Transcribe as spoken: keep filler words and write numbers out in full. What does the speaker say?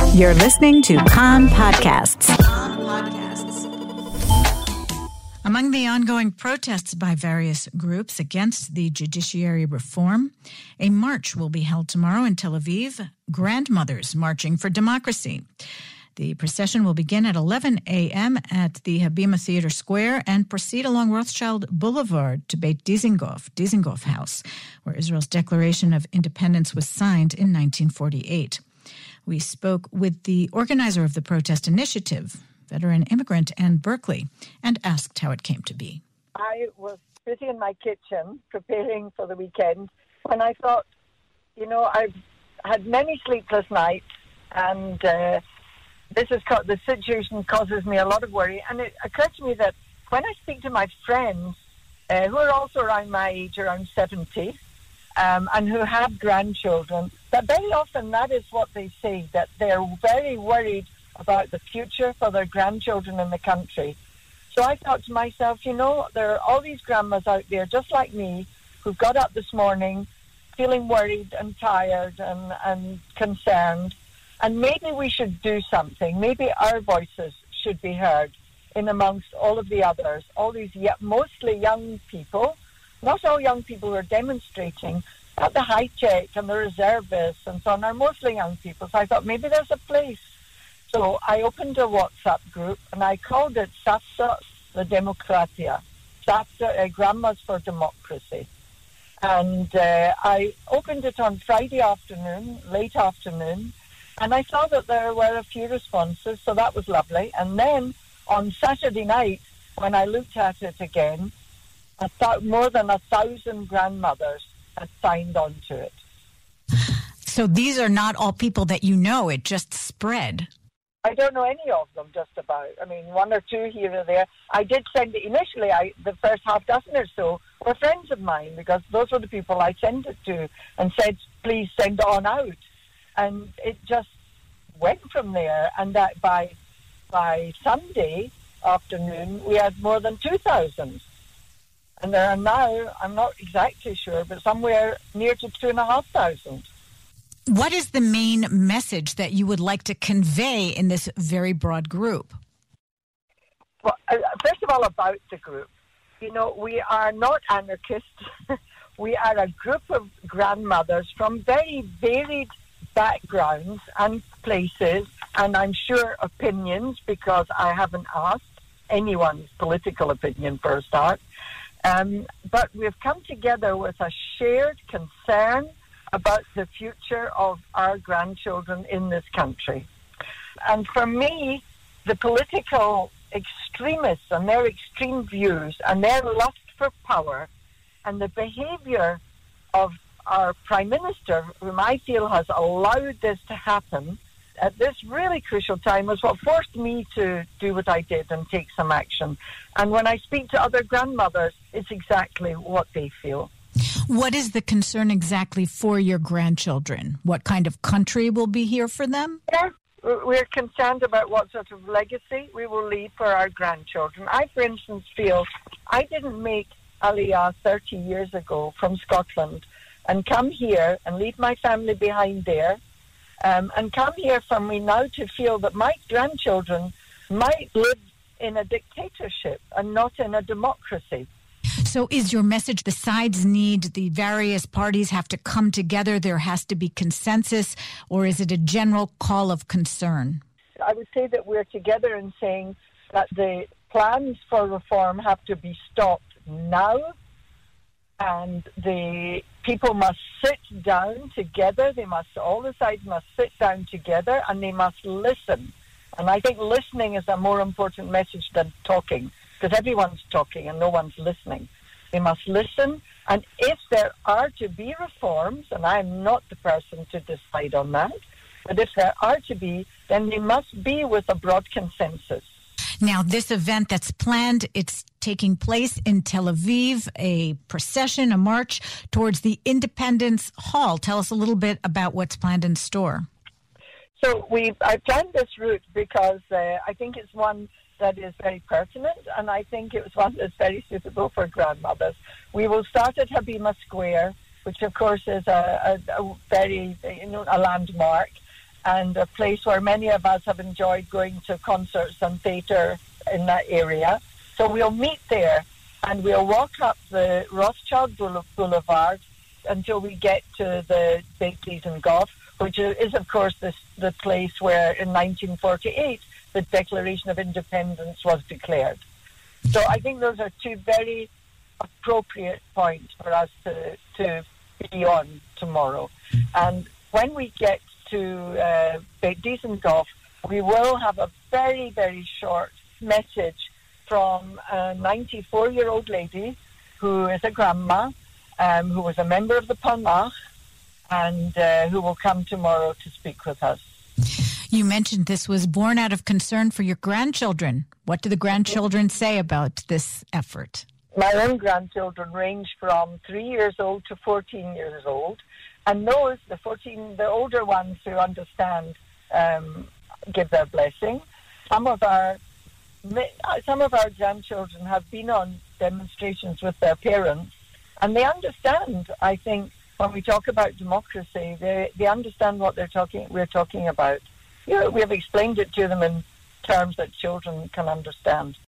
You're listening to Kan Podcasts. Among the ongoing protests by various groups against the judiciary reform, a march will be held tomorrow in Tel Aviv, Grandmothers Marching for Democracy. The procession will begin at eleven a.m. at the Habima Theater Square and proceed along Rothschild Boulevard to Beit Dizengoff, Dizengoff House, where Israel's Declaration of Independence was signed in nineteen forty-eight. We spoke with the organizer of the protest initiative, veteran immigrant Anne Berkeley, and asked how it came to be. I was sitting in my kitchen preparing for the weekend when I thought, you know, I've had many sleepless nights, and uh, this is co- the situation causes me a lot of worry. And it occurred to me that when I speak to my friends uh, who are also around my age, around seventy, um, and who have grandchildren, that very often that is what they say, that they're very worried about the future for their grandchildren in the country. So I thought to myself, you know, there are all these grandmas out there, just like me, who got up this morning feeling worried and tired and, and concerned. And maybe we should do something. Maybe our voices should be heard in amongst all of the others, all these mostly young people, not all young people who are demonstrating, but the high-tech and the reservists and so on are mostly young people. So I thought maybe there's a place. So I opened a WhatsApp group and I called it Savta la Demokratia, Savta, uh, Grandmas for Democracy. And uh, I opened it on Friday afternoon, late afternoon, and I saw that there were a few responses, so that was lovely. And then on Saturday night, when I looked at it again, I thought more than a thousand grandmothers had signed on to it. So these are not all people that you know, it just spread. I don't know any of them, just about. I mean, one or two here or there. I did send it initially. I the first half dozen or so were friends of mine, because those were the people I sent it to and said, please send it on out. And it just went from there. And that by by Sunday afternoon, we had more than two thousand. And there are now, I'm not exactly sure, but somewhere near to two and a half thousand. What is the main message that you would like to convey in this very broad group? Well, uh, first of all, about the group. You know, we are not anarchists. We are a group of grandmothers from very varied backgrounds and places, and I'm sure opinions, because I haven't asked anyone's political opinion for a start. Um, but we've come together with a shared concern about the future of our grandchildren in this country. And for me, the political extremists and their extreme views and their lust for power and the behavior of our Prime Minister, whom I feel has allowed this to happen at this really crucial time, was what forced me to do what I did and take some action. And when I speak to other grandmothers, it's exactly what they feel. What is the concern exactly for your grandchildren? What kind of country will be here for them? Yeah, we're concerned about what sort of legacy we will leave for our grandchildren. I, for instance, feel I didn't make Aliyah thirty years ago from Scotland and come here and leave my family behind there, um, and come here for me now to feel that my grandchildren might live in a dictatorship and not in a democracy. So is your message the sides need, the various parties have to come together, there has to be consensus, or is it a general call of concern? I would say that we're together in saying that the plans for reform have to be stopped now, and the people must sit down together. They must, all the sides must sit down together, and they must listen. And I think listening is a more important message than talking, because everyone's talking and no one's listening. They must listen, and if there are to be reforms, and I'm not the person to decide on that, but if there are to be, then they must be with a broad consensus. Now, this event that's planned, it's taking place in Tel Aviv, a procession, a march towards the Independence Hall. Tell us a little bit about what's planned in store. So we I planned this route because uh, I think it's one that is very pertinent, and I think it was one that's very suitable for grandmothers. We will start at Habima Square, which of course is a, a, a very, you know, a landmark. and a place where many of us have enjoyed going to concerts and theatre in that area. So we'll meet there, and we'll walk up the Rothschild Boulevard until we get to the Baked Dizengoff, which is, of course, this, the place where in nineteen forty-eight the Declaration of Independence was declared. So I think those are two very appropriate points for us to, to be on tomorrow. And when we get to uh, Baked Dizengoff, we will have a very, very short message from a ninety-four-year-old lady who is a grandma, um, who was a member of the Palmach, and uh, who will come tomorrow to speak with us. You mentioned this was born out of concern for your grandchildren. What do the grandchildren say about this effort? My own grandchildren range from three years old to fourteen years old, and those, the fourteen, the older ones who understand, um, give their blessing. Some of our some of our grandchildren have been on demonstrations with their parents, and they understand. I think when we talk about democracy, they they understand what they're talking. We're talking about. You know, we have explained it to them in terms that children can understand.